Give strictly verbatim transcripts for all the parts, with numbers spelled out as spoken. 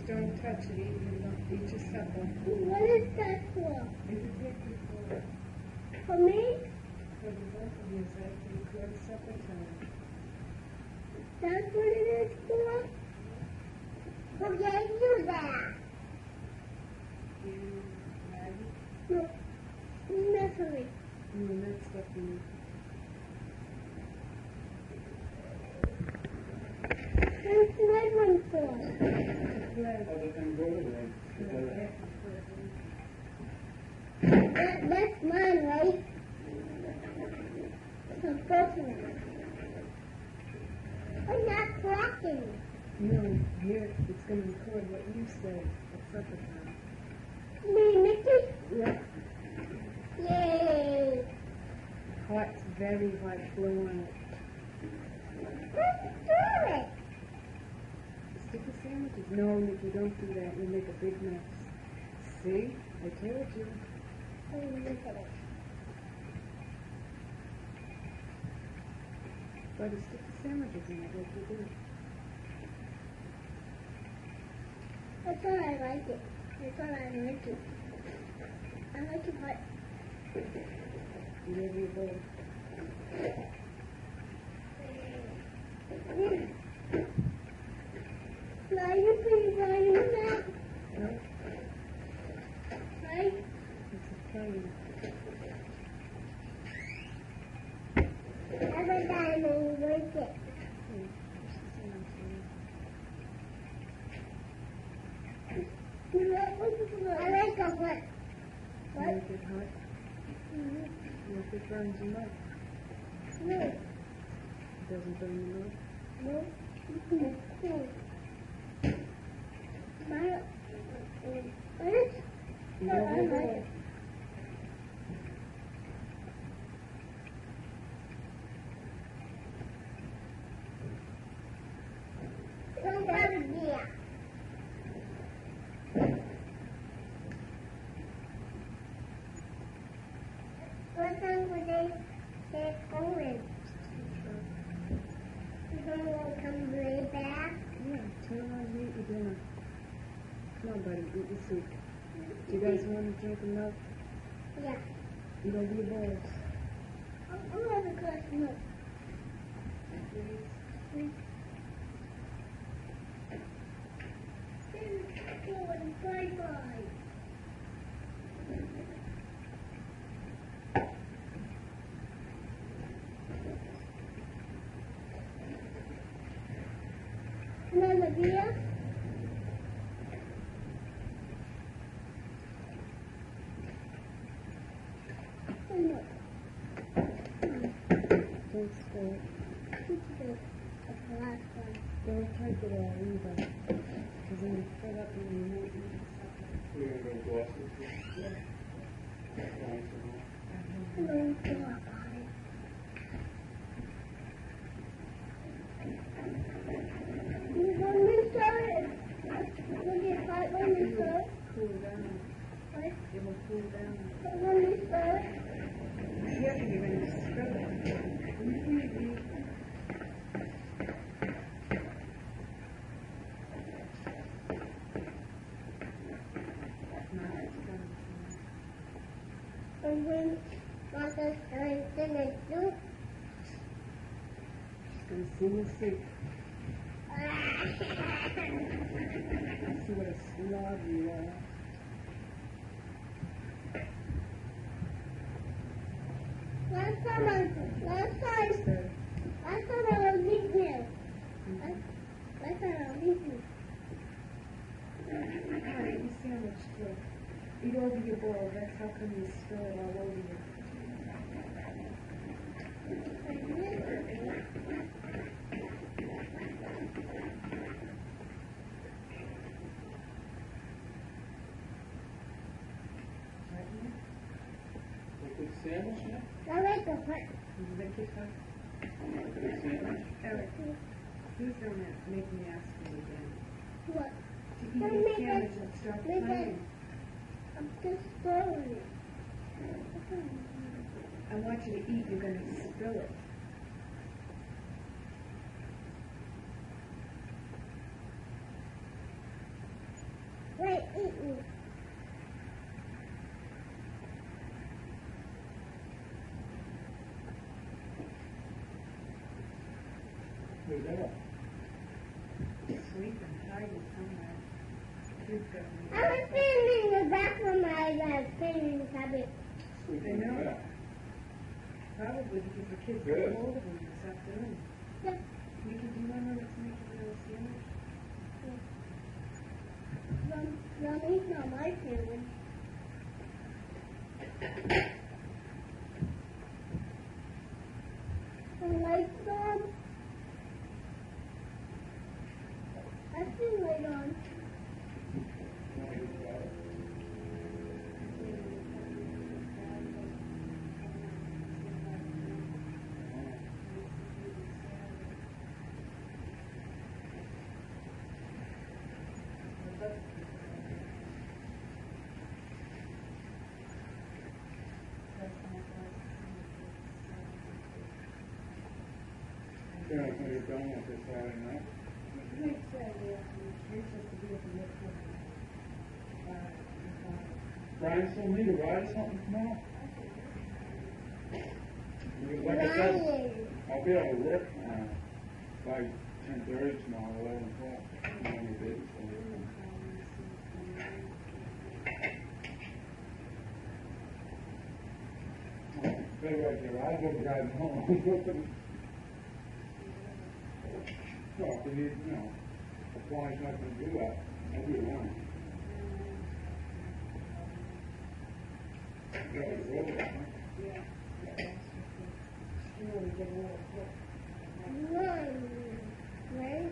don't touch it. Eat, your- eat your supper. What is that for? You can take it for, For me? for the both of you. So after you go to supper time. That's what it is for? Who gave you that? You, Maggie, No, nursery. you mixed up in What's my one for? bread. Other than go away. Yeah. That, that's mine, right? So go to it. I'm not cracking. No, here it's going to record what you said at supper time. Me, Mickey? Yeah. Yay! Hot, very hot, blow on it. Let's do it. Sticky sandwiches? No, Nikki, don't do that. You'll make a big mess. See? I told you. Oh, look at it. But the sticky sandwiches in it, what you do? I thought I liked it. I thought I liked it. I like it hot. You have your bowl. Now you put volume that, No? right? It's a plane. Every time I break it. Okay, push the sandwich in. I like a what? What? Make it hot. Mhm. Make it burns your mouth. No. It doesn't burn your mouth. No. It's cool. My, what is? You No, have I your like bowl. it. Don't have it there. What time would they get home? Someone will come way back. Yeah, turn around and eat your dinner. Come on, buddy, eat your soup. Do you guys want to drink milk? Yeah. Eat over your bowls. I'll, I'll have a glass of milk. Please. Bye bye. Another beer? Oh, no. Don't spill it. It's good. That's the last one. Don't drink it all either. Because then you fill up and you won't eat supper. We're going to go glasses. Yeah. Hello, Papa. You want me to start? Will you fight when It you will start? cool down. What? It will cool down. When you start? Yeah, you're going to spill it. Mhm. Now it's done. And when Mother starts to do? She's going to sing a soup. See what a slob you are. Last time I, last time, last time I was eating you. Last, last time I was eating you. Come on, eat your sandwich too. Eat over your bowl. That's how come you spill it all over you. Right here? A good sandwich, yeah? I like the hot. Is it a kick up? A good sandwich. Eric, please don't a- make me ask you again. What? To eat Don't your make sandwich it- and start make it- playing. I'm just throwing it. I want you to eat. You're going to spill it. Who's that? Sleeping, hiding somewhere. Kids got me. I was sitting in the bathroom. I was sitting in the cupboard. Sleeping I in the know. back. Probably because the kids Good. got hold of him this afternoon. Yeah. Mickey, do you want to make a little sandwich? Mom, Mommy's not my sandwich. The lights on. I see light on. Yeah, so you're done with this Saturday night? Nick said, yeah, you're supposed to be at the next one. Uh, Brian still need a ride or something tomorrow? Because like I said, Ryan. I'll be able to work, uh, by ten thirty tomorrow, eleven o'clock. I'm on the bid, so. Better right there, I'll go drive home. Well, if you need, you know, the fly's not gonna do that, I'll do it wrong. Yeah, it's over, huh? yeah, yeah. You know, we get a little quick. Run. Right?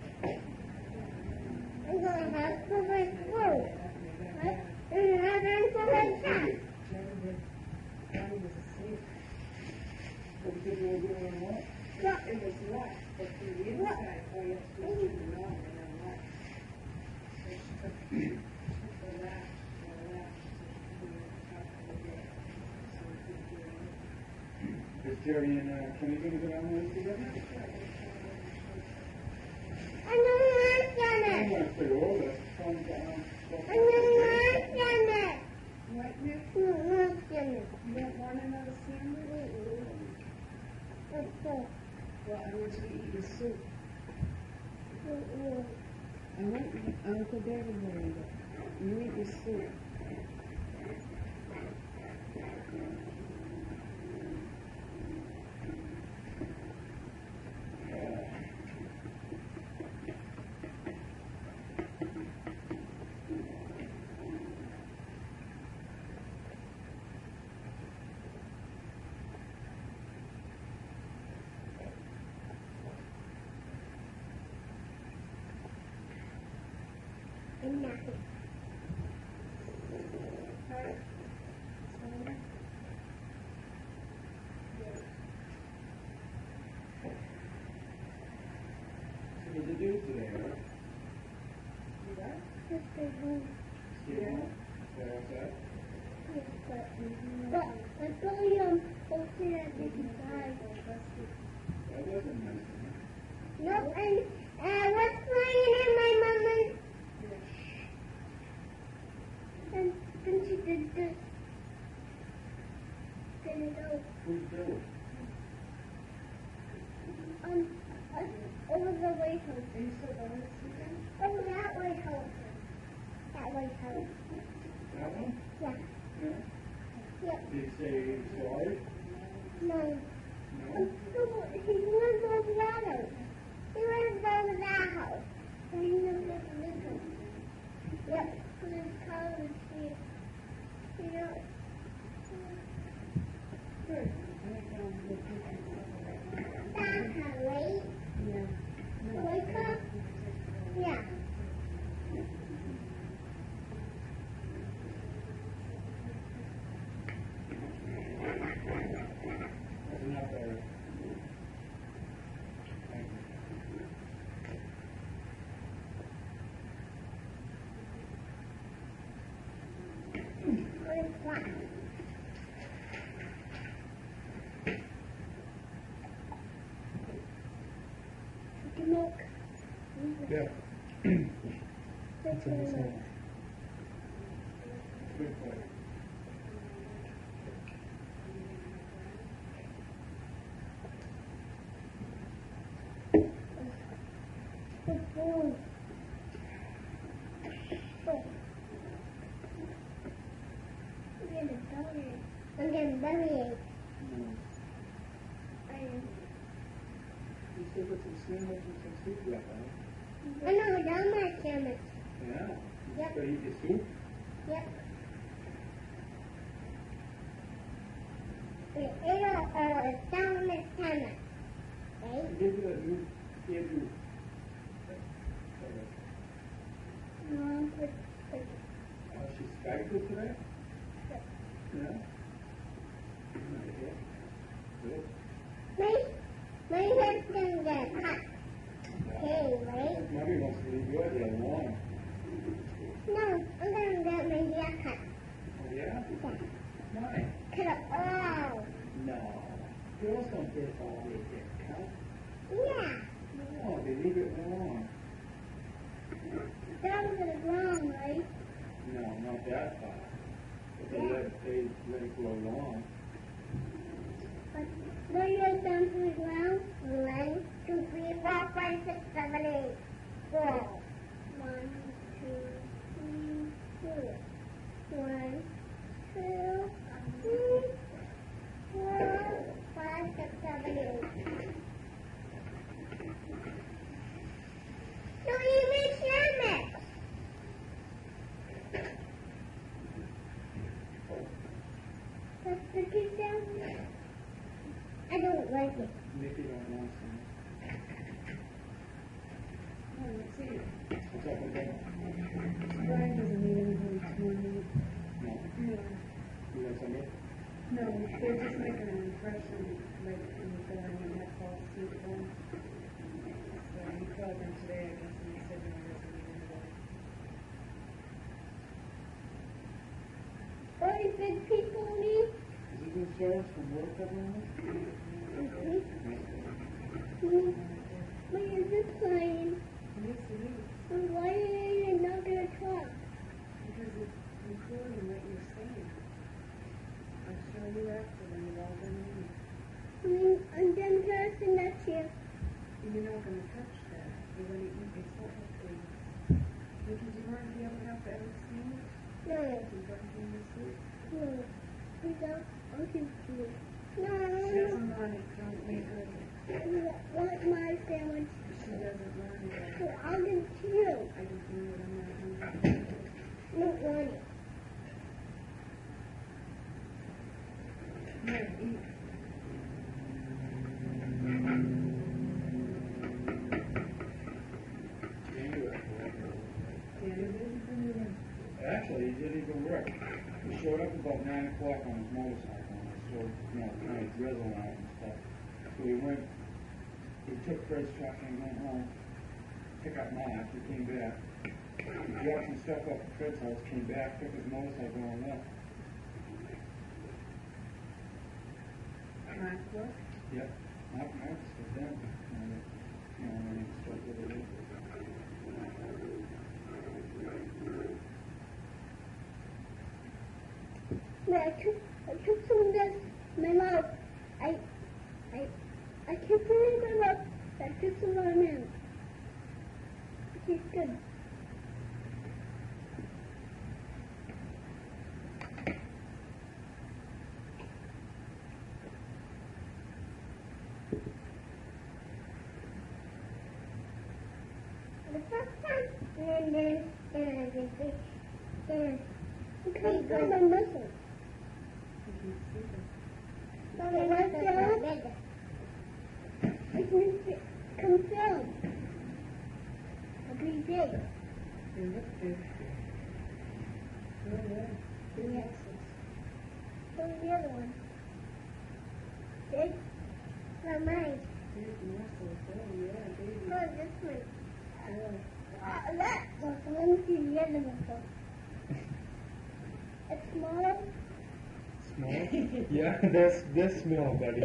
I'm gonna have to my food. Right? And I'm going to my cat. Johnny was asleep. What you said you were doing what? It was locked, but through the inside, all you have to do is turn it on and then lock. So she took, took the latch, the latch to the top of the gate. So we could do it. Is Jerry and, uh, Kenny gonna go down there together? I'm going to I'm it. gonna stay over, come down. I'm going to it. What, Nick? I'm going to it. You don't want another sandwich? Let's go. Well, I want you to eat your soup. Mm-mm. I want Uncle David to eat it. You eat your soup. I'm napping. So what did you do today, huh? You got it? Just go home. Stay home? Stay outside? Yes, but, but, but go um, open at the side. That wasn't nice, huh? Nope, and, uh, what's playing in my mama's? And then she did this. Then it goes, Who's Bill? um, uh, over the White House. Are you still going this weekend? Over that White House. That White House. That one? Yeah. Yeah. Yep. Did he say sorry? No. No? Um, so he lives over that house. He lives over that house. And he lives over this house. Yep. So there's college here. You know. Good. I think I'm going to take it. That's how, right? Yeah. The White House? Yeah. That's enough, Eric. Thank you. Where's that? Take a milk. Yeah. Take a milk. Good play. belly ache. No. I You still got some sandwich and some soup left, huh? I know, down my stomach. Yeah. You Yep. gotta eat your soup. Yep. We ate it all down my stomach. Right? Give you a new, give you. Mom put, put, Uh, she Skyped you today? Yeah. Okay. Good. my, my hair's gonna get cut. Okay, right? Mommy wants to leave your hair long. No, I'm gonna get my hair cut. Oh, yeah? Yeah. Why? Cut it all. No. Girls don't get all their hair cut. Yeah. No, they leave it long. That was wrong, right? No, not that far. But they Yeah. let it, they let it grow long. But when you're down to the ground, one, two, three, four, five, six, seven, eight, four. One, two, three, four. One, two, three, four, five, six, seven, eight. So you make sandwich. Let's put it down. I don't like it. Nikki don't want some. Oh, let's see. What's up with that? Brian doesn't need anybody to meet. No. No. You got some? No, they're just making an impression, like, in the going in that fall suit one. So he called them today, I guess, and he said no, he doesn't need anybody. Only big people leave. Is this insurance from work everyone? Mm-hmm. But you're just playing. Yes, it is, And why are you not going to talk? because it's recording what you're saying. I'll show you after when you've all been in. I mean, I'm done dressing next year. And you're not gonna touch that. You're gonna eat, it's not like things. Because you weren't be able to have Alex sandwich, No, you got to in the soup. no. We don't. I'm confused. No, She doesn't want it, don't make her, I want my sandwich. she doesn't want it. So I'll give it to you. I just knew it, I'm not hungry. I don't want it. No, eat. Actually, he didn't even work. He showed up about nine o'clock on his motorcycle, and I saw, you know, kind of drizzle out and stuff. So he went, he took Fred's truck and went home, pick up Mark, he came back. He dropped some stuff off at Fred's house, came back, took his motorcycle and left. Mark, what? Yep, Mark, Mark was down, and, you know, and he struck with it. But I took, I took some of this in my mouth. I, I, I can't put it in my mouth. I took some of my mouth. It tastes good. The first time, and then, then I did this, then, because of my muscles. Mommy, what's that? It needs to confirm. I'll be big. They look good. Oh, yeah. Big Yeah. muscles. What's the other one? Big? Not mine. Big muscles, oh, yeah, baby. No, this one. Yeah. Uh, that muscle. Let me see the other muscle. It's small. Small? Yeah, that's, that's small, buddy.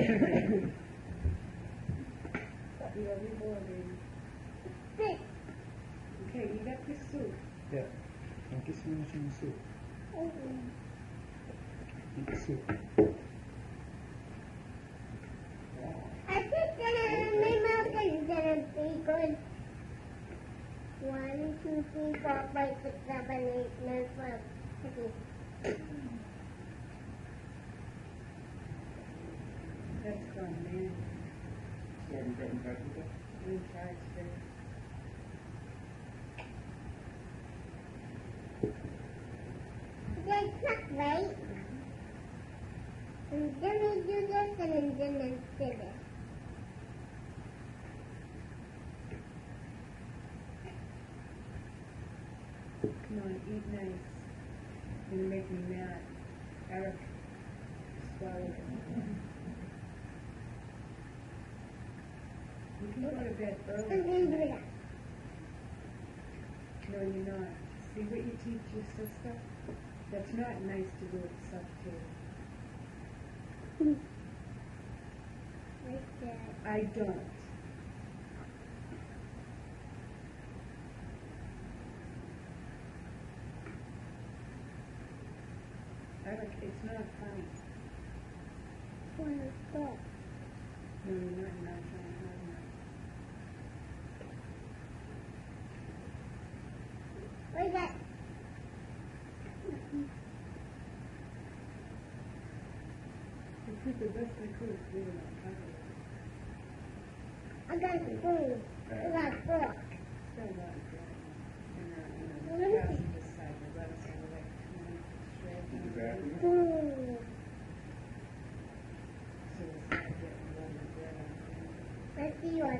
Yeah, we will, baby. Big. Okay, you got this soup. Yeah. Don't get so much in the soup. Oh. Eat the soup. I think that my mouth is gonna be good. One, two, three, four, five, six, seven, eight, nine, twelve. Okay. back with that? We tried to. That's not right. And then we do this and then then we do this. Come on, eat nice. You're gonna make me mad. Eric, swallow it. You can go to bed And early. then do that. No, you're not. See what you teach your sister? That's not nice to do it such too. Like that. I don't. Eric, it's not funny. Like that. No, you're not, you're not trying hard enough. Like that. You did the best I could to do it on time. I got a spoon. I got a fork. Still not good. And, uh, you know, Well, let me see. passenger side, the lettuce over like two minutes straight. Is it back with it? Spoon. So it's not getting a little bread on it. Let's see what.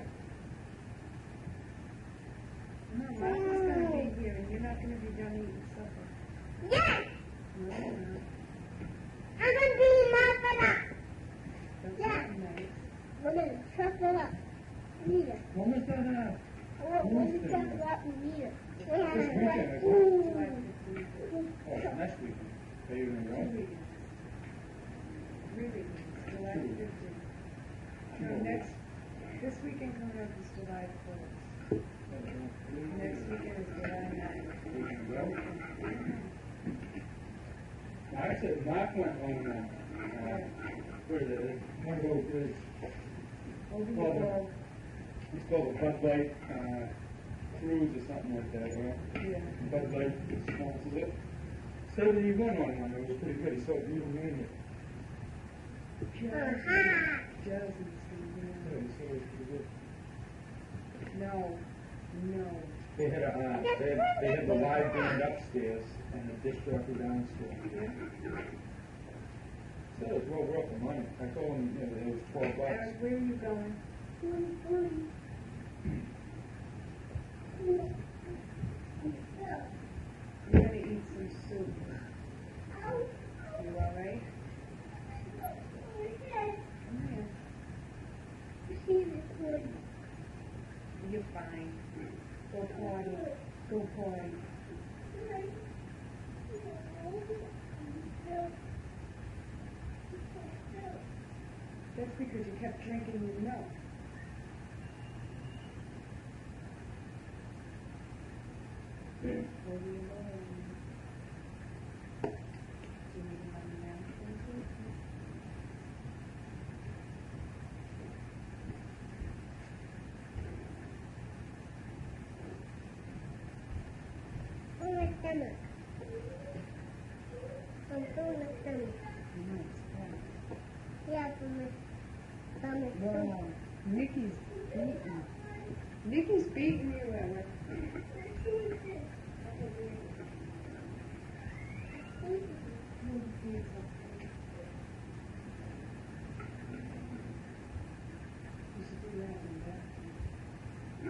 No, Martha's gonna be here and you're not gonna be done eating supper. Yes! No, you're not. I'm gonna be my That's Yeah. not nice. We're gonna chop it up. Need it. When was that, uh, We're gonna chop it up and need it. We have This it weekend, right. I think. July Ooh. fifteenth. oh, next weekend? Are you gonna Two go? weekends. Three weekends, July Two. fifteenth. No, Two. next, this weekend coming up is July first. Next weekend is July ninth. We can go. Actually, Mark went on, uh, uh, where is it? One of those, is, Over the Well, the- road, it's called a Bud Light, uh, cruise or something like that, right? yeah. Bud Light sponsors it. Said that he went on one, it was pretty good, he saw a beautiful man. Jersey, Uh-huh. Jersey, Yeah, he said it was pretty good. no, no. They had a, uh, they had, they had the live band upstairs and the disc jockey downstairs. Yeah? So it was well worth the money. I told him, you know, it was twelve bucks. Eric, where are you going? You're gonna eat some soup. You all right? Come here. You're fine. Go potty. Go potty. That's because you kept drinking your milk. Yeah. What do you want? Do you need another napkin? On my stomach. I'm doing my stomach. Nice. Yeah, for my stomach. Wow. Nikki's beating. Nikki's beating you, Eric. You should do that in the bathroom.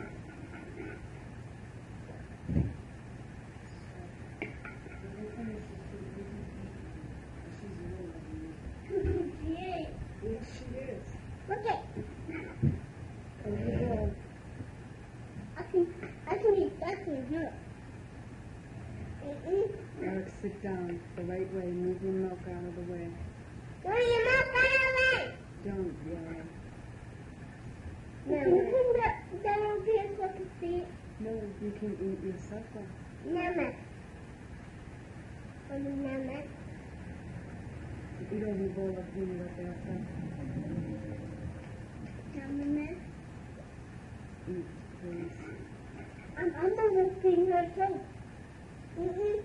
When you finish the food, you can eat. She's a little lady. Yeah. Yes, she is. Look it. Over the bowl. I can, I can eat that one, huh? Mm-mm. Eric, sit down the right way. Move your milk out of the way. Throw your mouth out of the way. Don't yell. No, you can get that over here so I can see it. No, you can eat your supper. Mama. Oh, Mama. Eat over the bowl of peanut up there. Mama. Eat, please. I'm under the finger too. Mm-mm.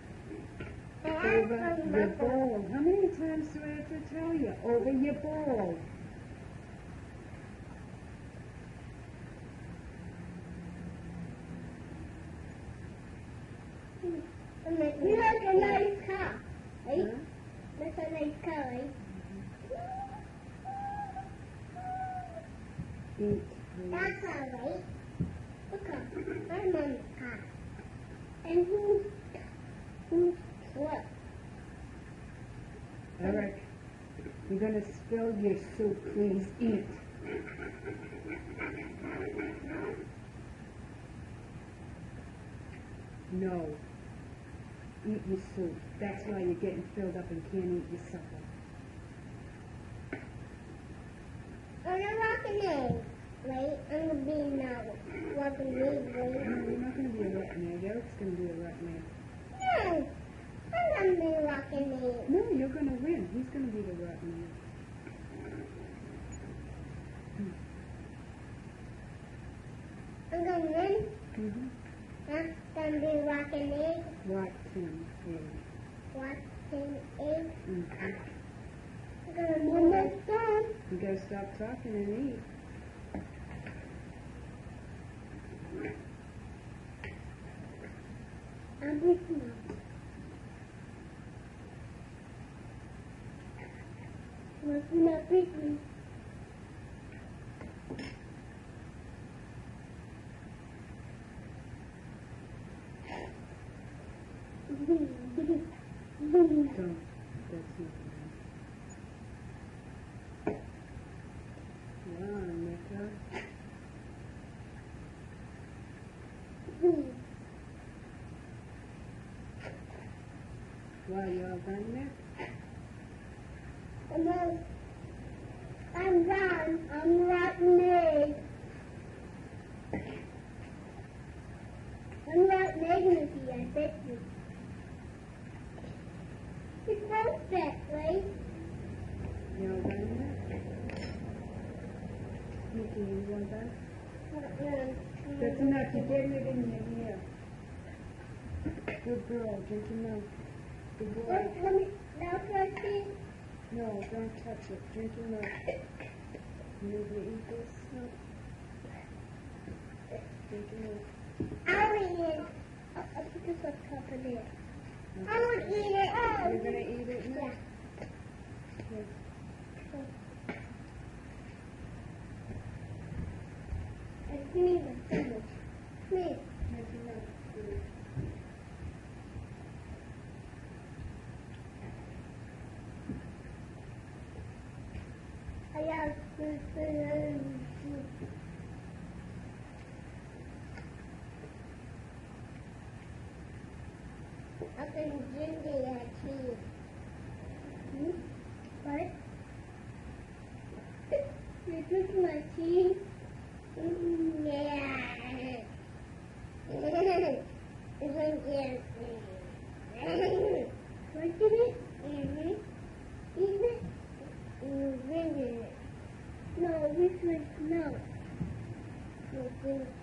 Over your bowl. How many times do I have to tell you? Over your bowl. You like a nice car, right? Huh? That's a nice car, right? Eat, please. That's all right. Look up. I'm on the car. And who's, who's what? Eric, you're gonna spill your soup, please eat. No. Eat your soup. That's why you're getting filled up and can't eat your supper. I'm not rocking egg, right? I'm gonna be now rocking egg, No, right? you're not gonna be a rotten egg. Eric's gonna be a rotten egg. No, I'm gonna be rocking egg. No, you're gonna win. He's gonna be the rotten egg. I'm gonna win. Mm-hmm. I'm gonna be rocking egg, Rotten egg. watching egg. Mm-hmm. I'm gonna win this time. You gotta stop talking and eat. I'm with you. What's not with me? Don't. That's not nice. Wow, Mecca. Wow, you all done there? I'm I'm done. I'm rotten egg. I'm rotten egg, Mickey. I bet you. It's perfect, right? You all done there? Mickey, you all done? That's enough. You're getting it in your ear. Good girl. Drink your milk. Good boy. Let, let me, now first No, don't touch it. Drink your milk. You need to eat this? No. Drink your milk. I'll eat it. I'll, I'll put this on top of there. I won't eat it. Oh. You're gonna eat it now? Yeah. Here. And give me the sandwich. Please. Drink your milk. I have to I can drink it at cheese. Hmm? What? You took my cheese? Mm, yeah. It's like this. What did it? Mm-hmm. Eat it? You bring it. No, this one, no. You bring it.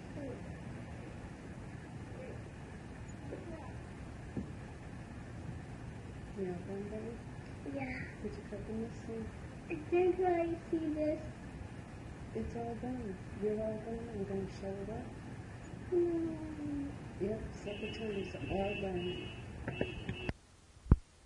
You all done, baby? Yeah. Put your cup in this thing. I think I see this. It's all done. You're all done. I'm gonna shut it up. No. Yep, second time is all done.